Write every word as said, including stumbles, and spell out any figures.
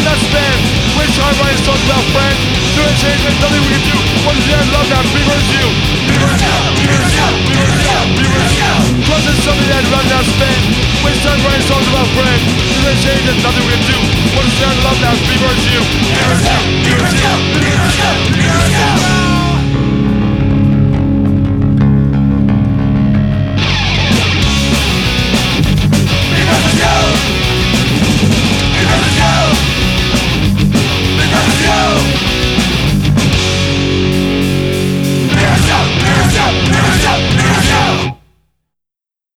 love not spend. Waste time writing songs about friends. Doing change, there's nothing we can do. What is there love now? Me versus you. Me versus you. Me versus you. Me versus you. Me versus you. Trust is something that love not spend. Waste time writing songs about friends. Doing change, there's nothing we can do. What is there love now? Me versus you. Me versus you.